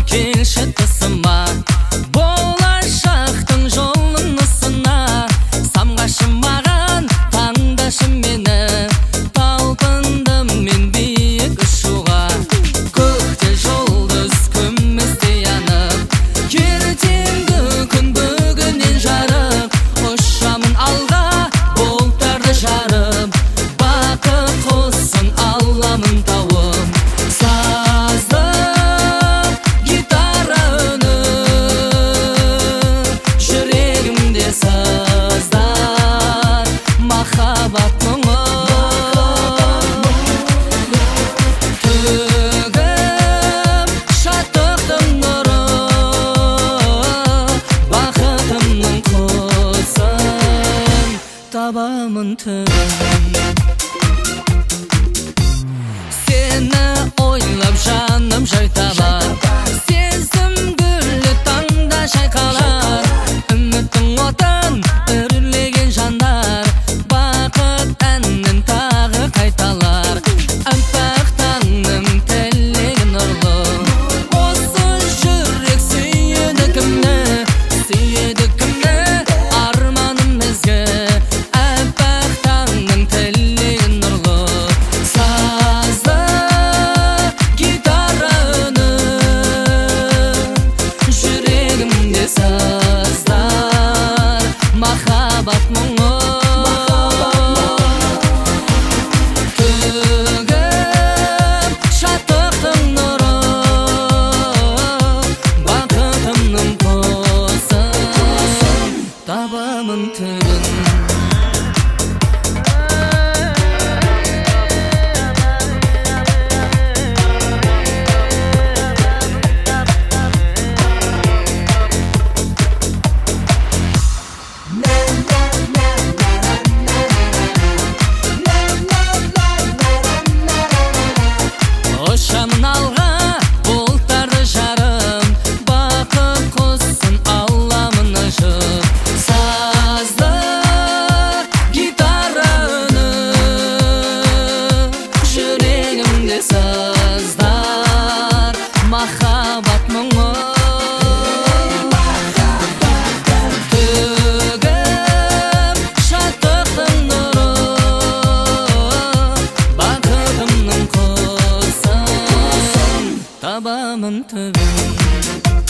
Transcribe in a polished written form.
келші тысыма, болашақтың жолын ысына. Самғашы маған, таңдашы мені, талпындым мен биік ұшуға. Көкте жұлдыз күмістей янып, ертеңгі күн бүгіннен жарық. Ұшамын алға, бұлттарды жарып, бақыт қоссын Алламын тауым. Сазды гитара үні, жүрегімде сыздар махаббат мұңы. Төгіп шаттықтың нұры, бақытымның құсын табамын түбін. Сені ойлап жаным жай табар, сезім гүлі таңда шайқалар. Үміттің отын үрлеген жандар, бақыт әнін тағы қайталар. Аппақ таңның тілегі нұрлы, осы жүрек сүйеді кімні, арманым ізгі. Аппақ таңның тілегі нұрлы, сазды гитара үні, жүрегімде сыздар махаббат мұңы. Төгіп шаттықтың нұры, бақытымның құсын табамын түбін. Ұшамын алға, бұлттарды жарым, бақыт қоссын Алламын ұшып. Сазды гитара үні, жүрегімде сыздар махаббат мұңы. Төгіп шаттықтың нұры, бақытымның құсын табамын түбін.